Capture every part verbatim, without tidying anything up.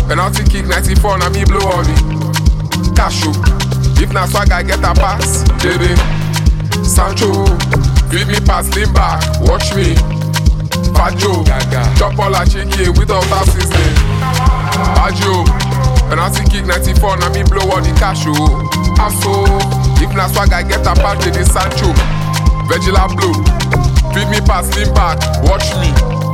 Penalty kick ninety-four, na me blow all the cash. If na swag I get a pass, Jebe, Sancho, feed me pass, lean back, watch me, Fajo, chop all a chicken without a seasoning, Fajo, penalty kick ninety-four, na me blow all the cash. Aso, if na swag I get a pass, Jebe, Sancho, Vegila blow, feed me pass, lean back, watch me,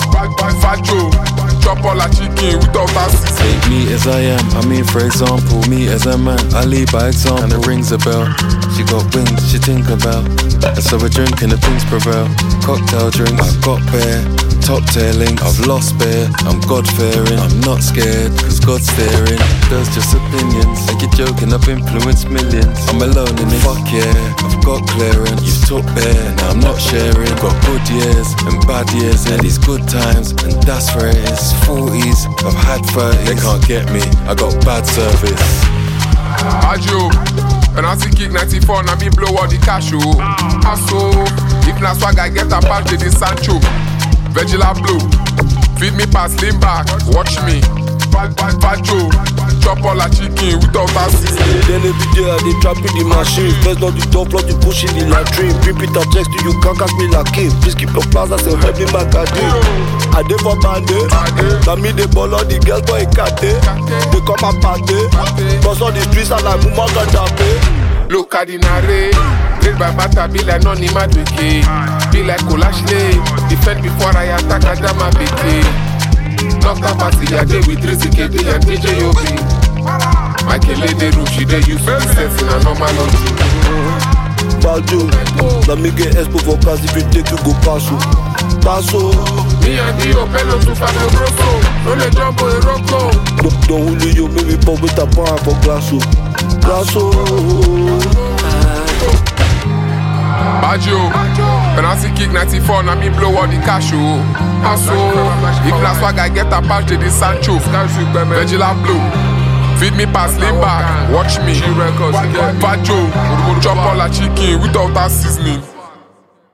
Fajo, chop all a chicken without a seasoning. Take me as I am, I mean for example, me as a man, I lead by example. And it rings a bell, she got wings, she think about. And so we're drinking, the things prevail. Cocktail drinks, I've got bear, top tier links, I've lost bear, I'm God-fearing, I'm not scared, cause God's staring. Those just opinions, like you're joking, I've influenced millions. I'm alone in it, fuck yeah, I've got clearance. You've took bear, now I'm not sharing. Got good years and bad years, and these good times, and that's where it is. Forties, I've had thirties, they can't get me, I got bad service. Ajo, penalty kick ninety-four, na me blow all the cash. Aso, if na swag I get a pass, Jebe, Sancho, Vegila blow, feed me pass, lean back, watch me, Fajo, chop all a chicken without a seasoning. Then every day I dey trap in the machine. First on the top, plus you push in the latrine. Repeat a text to you, can't catch me like king. Please keep your plaza, say help me my garden. I dey for bande, na me dey ball all the girls for a cat. They come and party, cross all the streets and like woman got that. Look at the nare, played by Bata, be like none in my wiki. Be like Kolashle, defend before I attack Adama Beke. Knocked up party, I day with Rizzy K D and D J Obi. Michael A. De Ruchi, they use the sense in a normal logic. Fajo, na me get expo for cars if you take you go passo. Passo. Me and the Opelo to Fabio Grosso, no le jumbo e rocco. Don't hold you, maybe pop with a pan for Grasso. Grasso. Baggio, penalty kick ninety-four, na me blow all the cash. Aso, if na swag I get a pass, Jebe, Sancho, Vegila blow, feed me pass, lean back, watch me, Fajo, chop all a chicken without a seasoning.